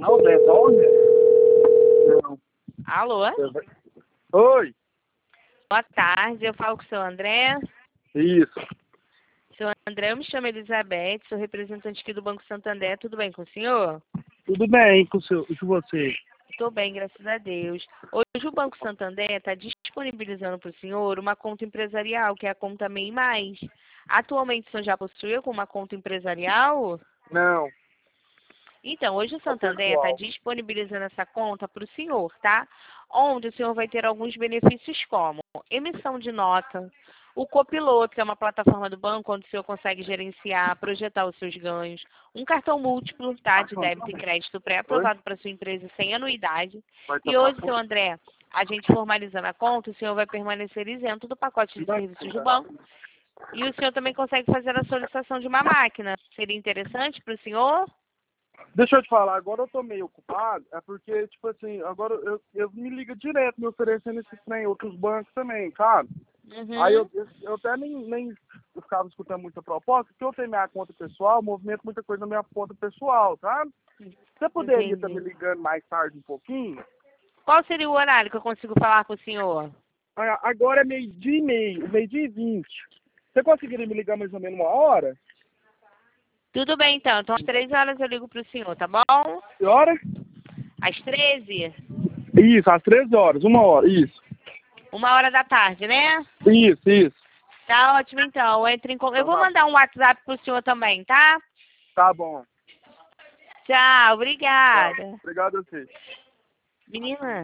Alô, Bedonha? Não. Alô? Oi. Boa tarde, eu falo com o seu André. Isso. Seu André, eu me chamo Elizabeth, sou representante aqui do Banco Santander. Tudo bem com o senhor? Tudo bem com você? Estou bem, graças a Deus. Hoje o Banco Santander está disponibilizando para o senhor uma conta empresarial, que é a conta MEI Mais. Atualmente o senhor já possui alguma conta empresarial? Não. Então, hoje o Santander está Pessoal. disponibilizando essa conta para o senhor, tá? Onde o senhor vai ter alguns benefícios como emissão de nota, o Copiloto, que é uma plataforma do banco onde o senhor consegue gerenciar, projetar os seus ganhos, um cartão múltiplo, tá? De débito e crédito pré-aprovado para sua empresa sem anuidade. Vai E tocar hoje, seu André, a gente formalizando a conta, o senhor vai permanecer isento do pacote de serviços do banco. E o senhor também consegue fazer a solicitação de uma máquina. Seria interessante para o senhor? Deixa eu te falar, agora eu tô meio ocupado, é porque, tipo assim, agora eu me liga direto me oferecendo esses trem em outros bancos também, sabe? Aí Uhum. eu até nem ficava escutando muita proposta, porque eu tenho minha conta pessoal, movimento muita coisa na minha conta pessoal, sabe? Você poderia estar me Entendi. ligando mais tarde um pouquinho? Qual seria o horário que eu consigo falar com o senhor? Agora é meio-dia e meio, meio-dia e 20. Você conseguiria me ligar mais ou menos uma hora? Tudo bem, então. Então, às 13 horas eu ligo para o senhor, tá bom? Que hora? Às 13? Isso, às 13 horas, uma hora, isso. 1 hora da tarde, né? Isso. Tá ótimo, então. Eu Então vou tá, mandar um WhatsApp pro senhor também, tá? tá bom. Tchau, Tá. obrigada. Obrigado a você. Menina.